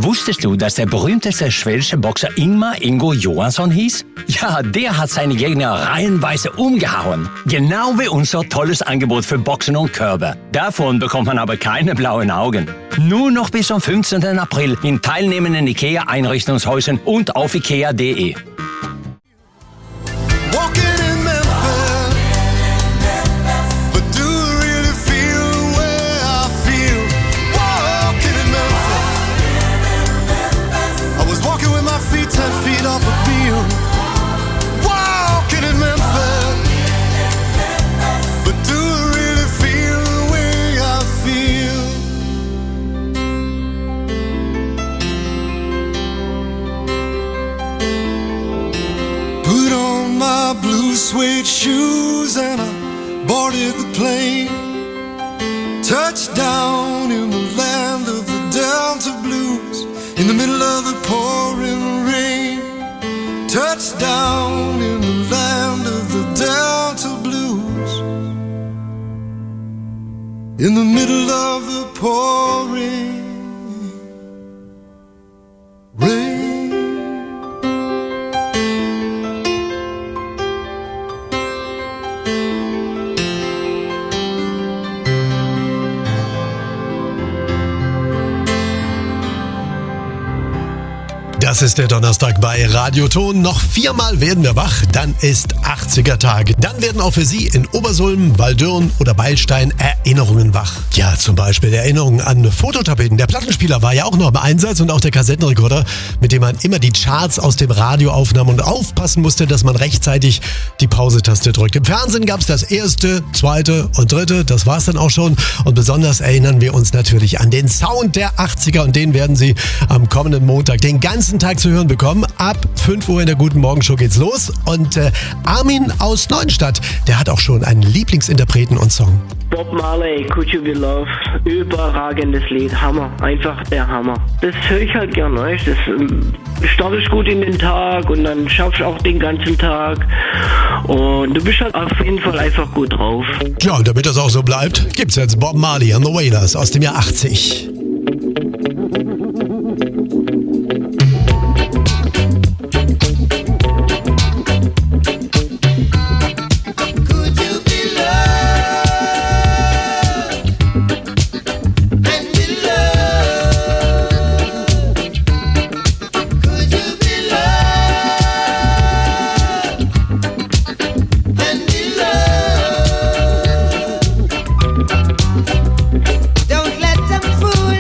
Wusstest du, dass der berühmteste schwedische Boxer Ingmar Ingo Johansson hieß? Ja, der hat seine Gegner reihenweise umgehauen. Genau wie unser tolles Angebot für Boxen und Körbe. Davon bekommt man aber keine blauen Augen. Nur noch bis zum 15. April in teilnehmenden IKEA-Einrichtungshäusern und auf ikea.de. Suede shoes and I boarded the plane. Touchdown in the land of the Delta Blues, in the middle of the pouring rain. Touchdown in the land of the Delta Blues, in the middle of the pouring rain. Das ist der Donnerstag bei Radioton. Noch 4-mal werden wir wach, dann ist 80er-Tag. Dann werden auch für Sie in Obersulm, Waldürn oder Beilstein Erinnerungen wach. Ja, zum Beispiel Erinnerungen an Fototapeten. Der Plattenspieler war ja auch noch im Einsatz und auch der Kassettenrekorder, mit dem man immer die Charts aus dem Radio aufnahm und aufpassen musste, dass man rechtzeitig die Pause-Taste drückt. Im Fernsehen gab es das erste, zweite und dritte, das war's dann auch schon. Und besonders erinnern wir uns natürlich an den Sound der 80er und den werden Sie am kommenden Montag den ganzen Tag zu hören bekommen. Ab 5 Uhr in der Guten Morgen Show geht's los. Und Armin aus Neuenstadt, der hat auch schon einen Lieblingsinterpreten und Song. Bob Marley, Could You Be Loved, überragendes Lied, Hammer, einfach der Hammer. Das höre ich halt gern, ne? Das startest gut in den Tag und dann schaffst du auch den ganzen Tag und du bist halt auf jeden Fall einfach gut drauf. Ja, und damit das auch so bleibt, gibt's jetzt Bob Marley and the Wailers aus dem Jahr 80. Don't let them fool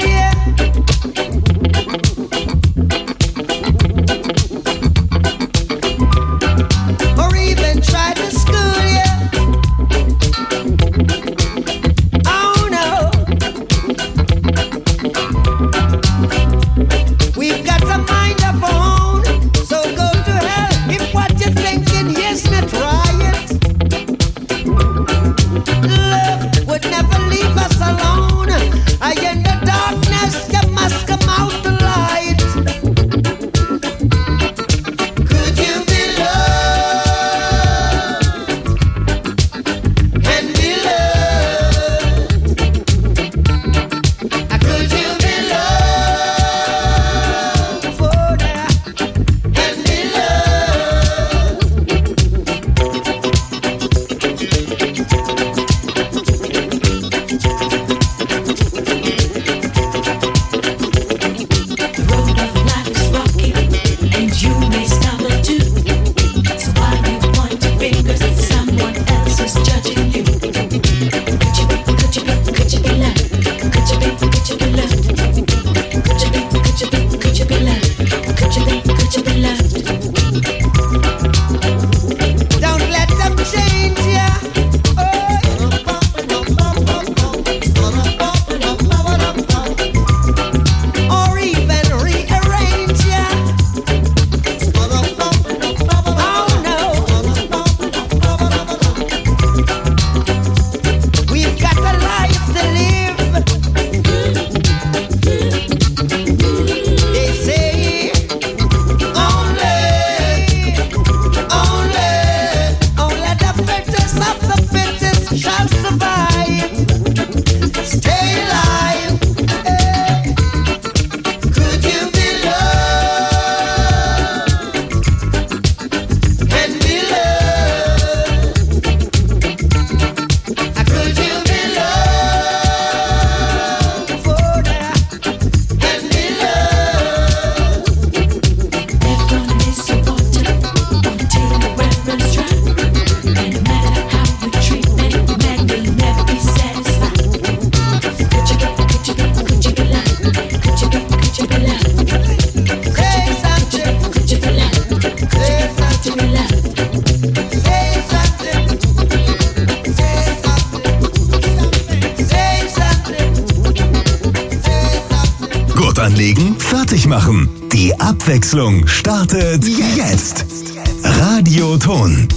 Anlegen, fertig machen. Die Abwechslung startet jetzt. Radioton.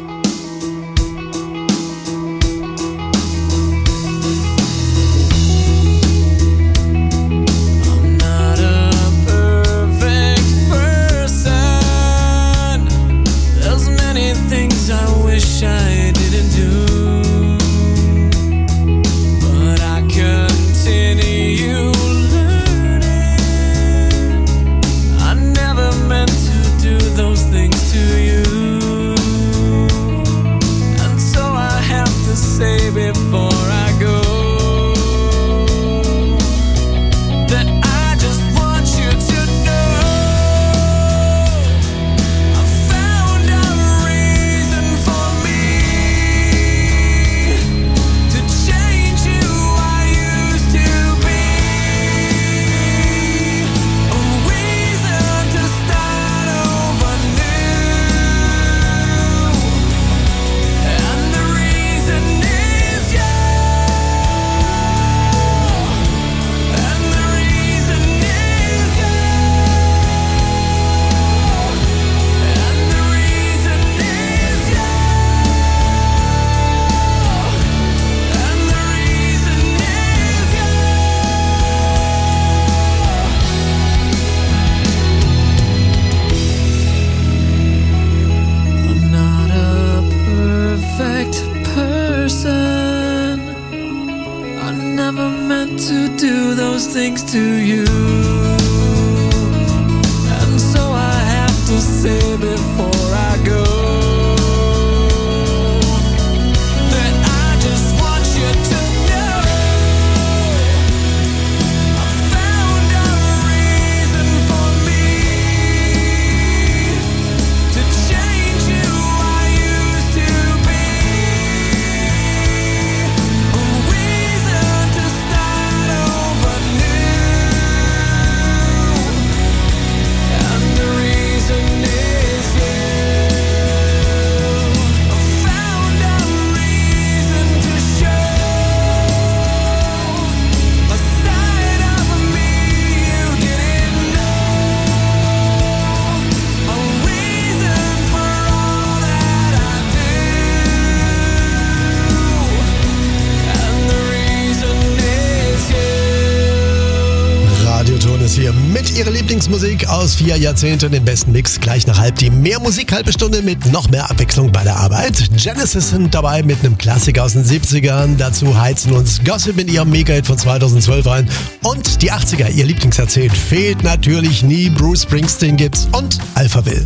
Ihre Lieblingsmusik aus 4 Jahrzehnten, den besten Mix gleich nach halb. Die mehr Musik, halbe Stunde mit noch mehr Abwechslung bei der Arbeit. Genesis sind dabei mit einem Klassiker aus den 70ern. Dazu heizen uns Gossip in ihrem Mega-Hit von 2012 rein. Und die 80er, ihr Lieblingsjahrzehnt, fehlt natürlich nie. Bruce Springsteen gibt's und Alphaville.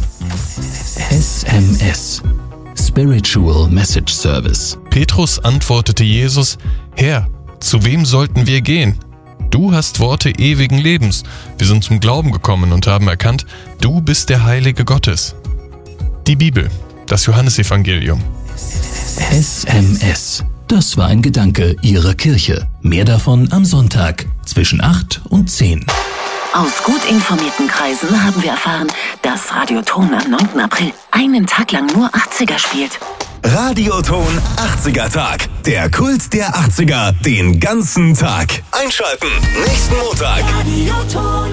SMS. Spiritual Message Service. Petrus antwortete Jesus: Herr, zu wem sollten wir gehen? Du hast Worte ewigen Lebens. Wir sind zum Glauben gekommen und haben erkannt, du bist der Heilige Gottes. Die Bibel, das Johannesevangelium. SMS. Das war ein Gedanke Ihrer Kirche. Mehr davon am Sonntag zwischen 8 und 10. Aus gut informierten Kreisen haben wir erfahren, dass Radioton am 9. April einen Tag lang nur 80er spielt. Radioton 80er Tag. Der Kult der 80er den ganzen Tag. Einschalten nächsten Montag. Radioton.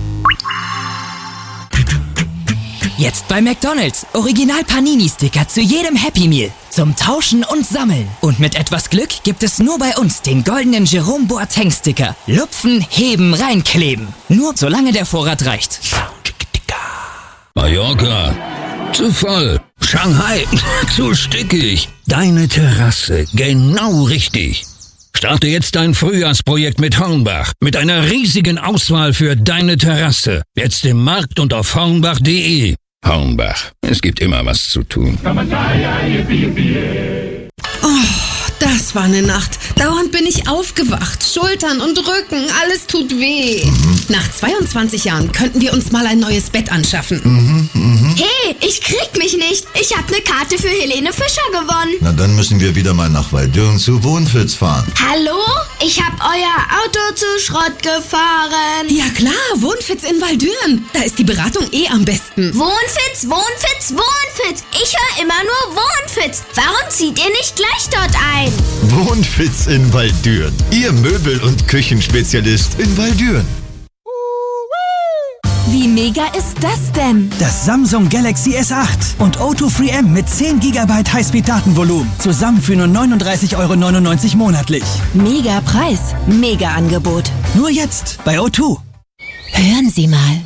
Jetzt bei McDonald's. Original Panini-Sticker zu jedem Happy Meal. Zum Tauschen und Sammeln. Und mit etwas Glück gibt es nur bei uns den goldenen Jerome Boateng-Sticker. Lupfen, heben, reinkleben. Nur solange der Vorrat reicht. Mallorca, zu voll. Shanghai, zu stickig. Deine Terrasse, genau richtig. Starte jetzt dein Frühjahrsprojekt mit Hornbach. Mit einer riesigen Auswahl für deine Terrasse. Jetzt im Markt und auf hornbach.de. Hornbach, es gibt immer was zu tun. Das war eine Nacht. Dauernd bin ich aufgewacht. Schultern und Rücken, alles tut weh. Nach 22 Jahren könnten wir uns mal ein neues Bett anschaffen. Hey, ich krieg mich nicht. Ich habe eine Karte für Helene Fischer gewonnen. Na, dann müssen wir wieder mal nach Waldürn zu Wohnfitz fahren. Hallo? Ich habe euer Auto zu Schrott gefahren. Ja klar, Wohnfitz in Waldürn. Da ist die Beratung am besten. Wohnfitz, Wohnfitz, Wohnfitz. Ich höre immer nur Wohnfitz. Warum zieht ihr nicht gleich dort ein? Wohnfitz in Waldürn. Ihr Möbel- und Küchenspezialist in Waldürn. Wie mega ist das denn? Das Samsung Galaxy S8 und O2 FreeM mit 10 GB Highspeed-Datenvolumen. Zusammen für nur 39,99 € monatlich. Mega Preis, mega Angebot. Nur jetzt bei O2. Hören Sie mal.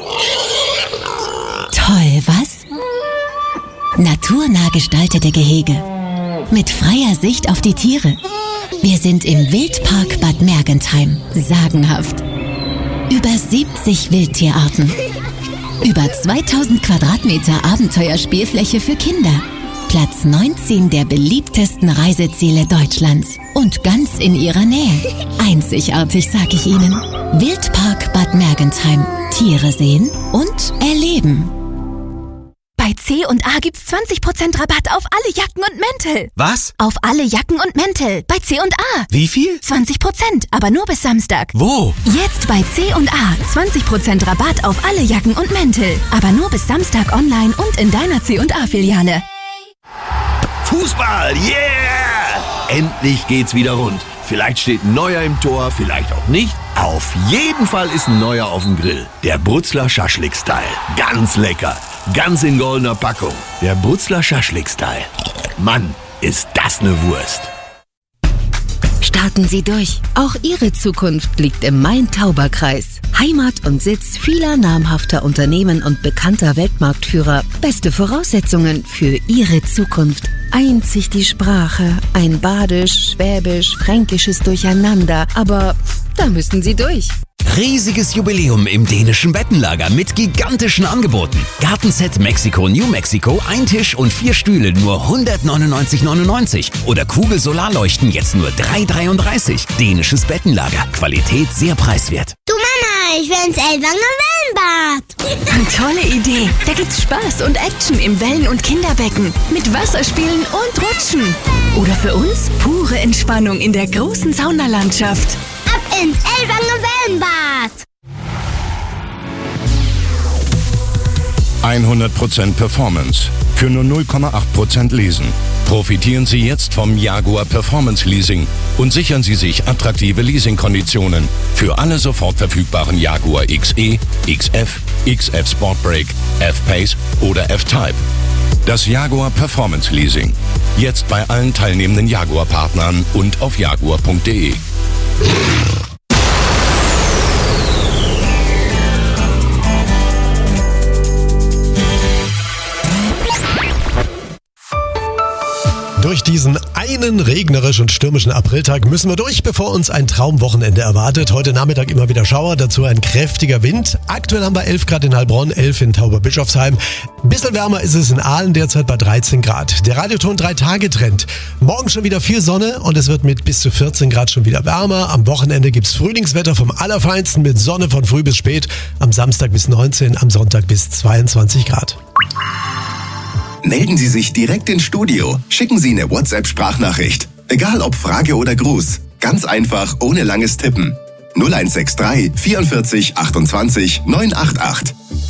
Toll, was? Naturnah gestaltete Gehege. Mit freier Sicht auf die Tiere. Wir sind im Wildpark Bad Mergentheim. Sagenhaft. Über 70 Wildtierarten. Über 2000 Quadratmeter Abenteuerspielfläche für Kinder. Platz 19 der beliebtesten Reiseziele Deutschlands. Und ganz in Ihrer Nähe. Einzigartig, sag ich Ihnen. Wildpark Bad Mergentheim. Tiere sehen und erleben. Bei C&A gibt's 20% Rabatt auf alle Jacken und Mäntel. Was? Auf alle Jacken und Mäntel. Bei C&A. Wie viel? 20%, aber nur bis Samstag. Wo? Jetzt bei C&A. 20% Rabatt auf alle Jacken und Mäntel. Aber nur bis Samstag online und in deiner C&A-Filiale. Fußball, yeah! Endlich geht's wieder rund. Vielleicht steht ein Neuer im Tor, vielleicht auch nicht. Auf jeden Fall ist ein Neuer auf dem Grill. Der Brutzler Schaschlik-Style. Ganz lecker. Ganz in goldener Packung. Der Brutzler Schaschlik-Style. Mann, ist das eine Wurst. Starten Sie durch. Auch Ihre Zukunft liegt im Main-Tauber-Kreis. Heimat und Sitz vieler namhafter Unternehmen und bekannter Weltmarktführer. Beste Voraussetzungen für Ihre Zukunft. Einzig die Sprache, ein Badisch, Schwäbisch, Fränkisches Durcheinander. Aber da müssen Sie durch. Riesiges Jubiläum im dänischen Bettenlager mit gigantischen Angeboten. Gartenset Mexiko New Mexico, ein Tisch und 4 Stühle nur 199,99 € oder Kugel-Solarleuchten jetzt nur 3,33 €. Dänisches Bettenlager, Qualität sehr preiswert. Du Mama, ich will ins Elwanger Wellenbad. Tolle Idee. Da gibt's Spaß und Action im Wellen- und Kinderbecken. Mit Wasserspielen und Rutschen. Oder für uns pure Entspannung in der großen Saunalandschaft. Ab ins Elwanger Wellenbad. 100% Performance für nur 0,8% Leasen. Profitieren Sie jetzt vom Jaguar Performance Leasing und sichern Sie sich attraktive Leasingkonditionen für alle sofort verfügbaren Jaguar XE, XF, XF Sportbrake, F-Pace oder F-Type. Das Jaguar Performance Leasing. Jetzt bei allen teilnehmenden Jaguar-Partnern und auf jaguar.de. Durch diesen einen regnerisch und stürmischen Apriltag müssen wir durch, bevor uns ein Traumwochenende erwartet. Heute Nachmittag immer wieder Schauer, dazu ein kräftiger Wind. Aktuell haben wir 11 Grad in Heilbronn, 11 in Tauberbischofsheim. Ein bisschen wärmer ist es in Aalen, derzeit bei 13 Grad. Der Radioton 3-Tage-Trend. Morgen schon wieder viel Sonne und es wird mit bis zu 14 Grad schon wieder wärmer. Am Wochenende gibt's Frühlingswetter vom Allerfeinsten mit Sonne von früh bis spät. Am Samstag bis 19, am Sonntag bis 22 Grad. Melden Sie sich direkt ins Studio. Schicken Sie eine WhatsApp-Sprachnachricht. Egal ob Frage oder Gruß. Ganz einfach, ohne langes Tippen. 0163 44 28 988.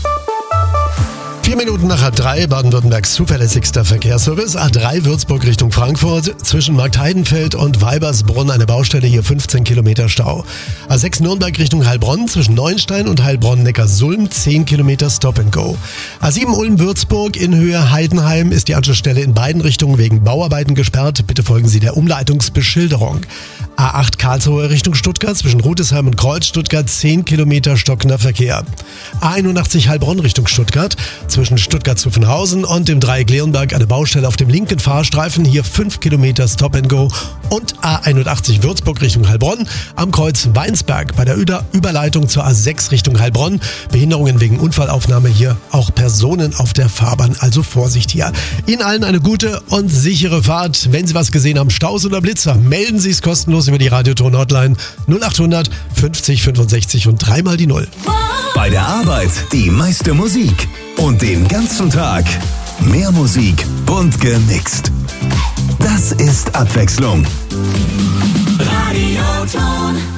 4 Minuten nach A3, Baden-Württembergs zuverlässigster Verkehrsservice. A3 Würzburg Richtung Frankfurt. Zwischen Marktheidenfeld und Weibersbrunn eine Baustelle, hier 15 Kilometer Stau. A6 Nürnberg Richtung Heilbronn. Zwischen Neuenstein und Heilbronn-Neckarsulm 10 Kilometer Stop and Go. A7 Ulm-Würzburg in Höhe Heidenheim ist die Anschlussstelle in beiden Richtungen wegen Bauarbeiten gesperrt. Bitte folgen Sie der Umleitungsbeschilderung. A8 Karlsruhe Richtung Stuttgart, zwischen Rudesheim und Kreuz Stuttgart 10 Kilometer stockender Verkehr. A81 Heilbronn Richtung Stuttgart, zwischen Stuttgart-Zuffenhausen und dem Dreieck Leonberg eine Baustelle auf dem linken Fahrstreifen, hier 5 Kilometer Stop and Go. Und A81 Würzburg Richtung Heilbronn, am Kreuz Weinsberg bei der Überleitung zur A6 Richtung Heilbronn. Behinderungen wegen Unfallaufnahme, hier auch Personen auf der Fahrbahn, also Vorsicht hier. Ihnen allen eine gute und sichere Fahrt. Wenn Sie was gesehen haben, Staus oder Blitzer, melden Sie es kostenlos über die Radioton-Hotline 0800 50 65 und 3 mal die 0. Bei der Arbeit die meiste Musik und den ganzen Tag mehr Musik, bunt gemixt. Das ist Abwechslung. Radioton.